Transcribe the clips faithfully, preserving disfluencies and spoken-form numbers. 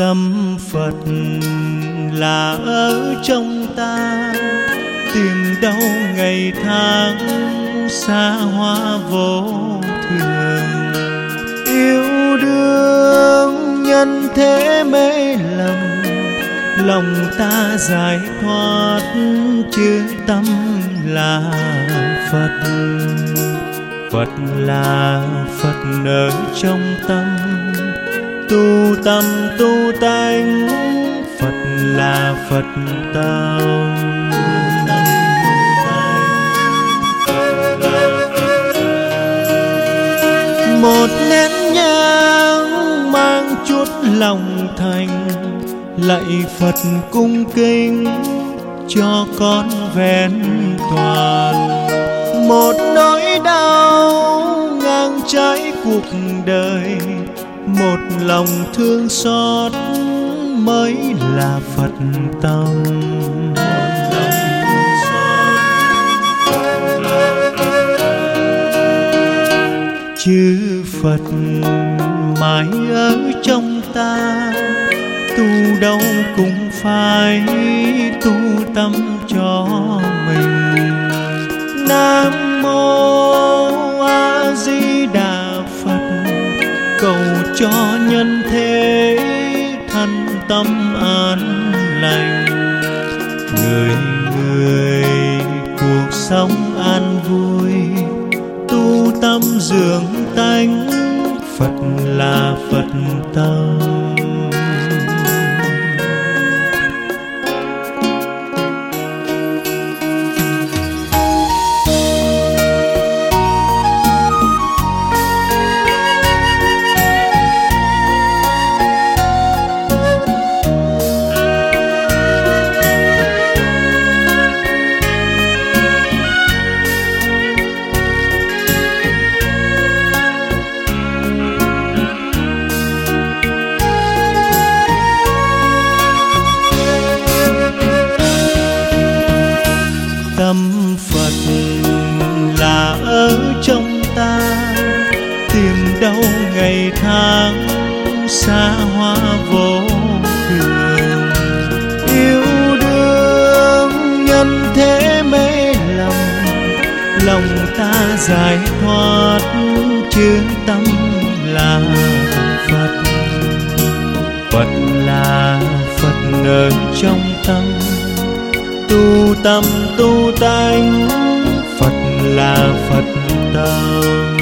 Tâm Phật là ở trong ta, tìm đâu ngày tháng xa hoa vô thường. Yêu đương nhân thế mê lầm, lòng ta giải thoát chứ tâm là Phật. Phật là Phật ở trong tâm, tu tâm tu tánh, Phật là Phật tâm. Một nén nhang mang chút lòng thành, lạy Phật cung kính cho con vẹn toàn. Một nỗi đau ngang trái cuộc đời, một lòng thương xót mới là Phật tâm. Chư Phật mãi ở trong ta, tu đâu cũng phải tu tâm cho mình. Nam mô A Di Đà Phật, cầu cho nhân thế thân tâm an lành. Người người cuộc sống an vui, tu tâm dưỡng tánh, Phật là Phật tâm. Tâm Phật là ở trong ta, tìm đâu ngày tháng xa hoa vô thường. Yêu đương nhân thế mê lầm, lòng ta giải thoát chứ tâm là Phật. Phật là Phật ở trong tâm, tu tâm tu tánh, Phật là Phật tâm.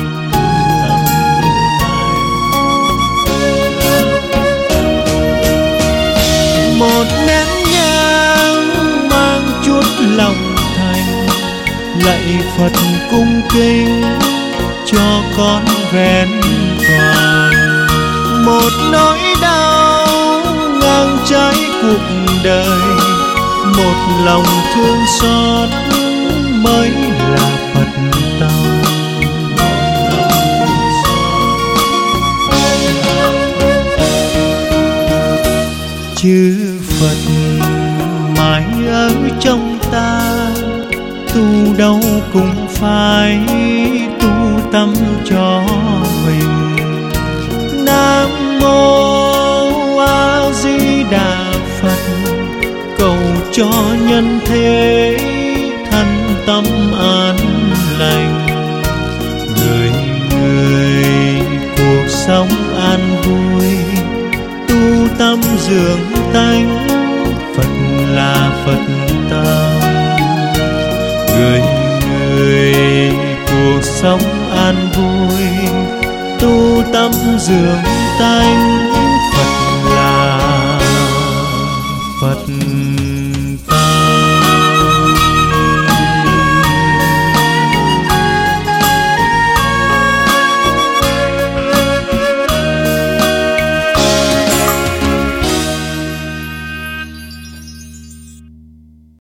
Một nén nhang mang chút lòng thành, lạy Phật cung kính cho con vẹn toàn. Một nỗi đau ngang trái cuộc đời, một lòng thương xót mới là Phật tâm. Chư Phật mãi ở trong ta, tu đâu cũng phải tu tâm cho mình. Nam mô A Di Đà Phật, cầu cho nhân thế thân tâm an lành. Người người cuộc sống an vui, tu tâm dưỡng tánh, Phật là Phật tâm. Người người cuộc sống an vui, tu tâm dưỡng tánh, Phật là Phật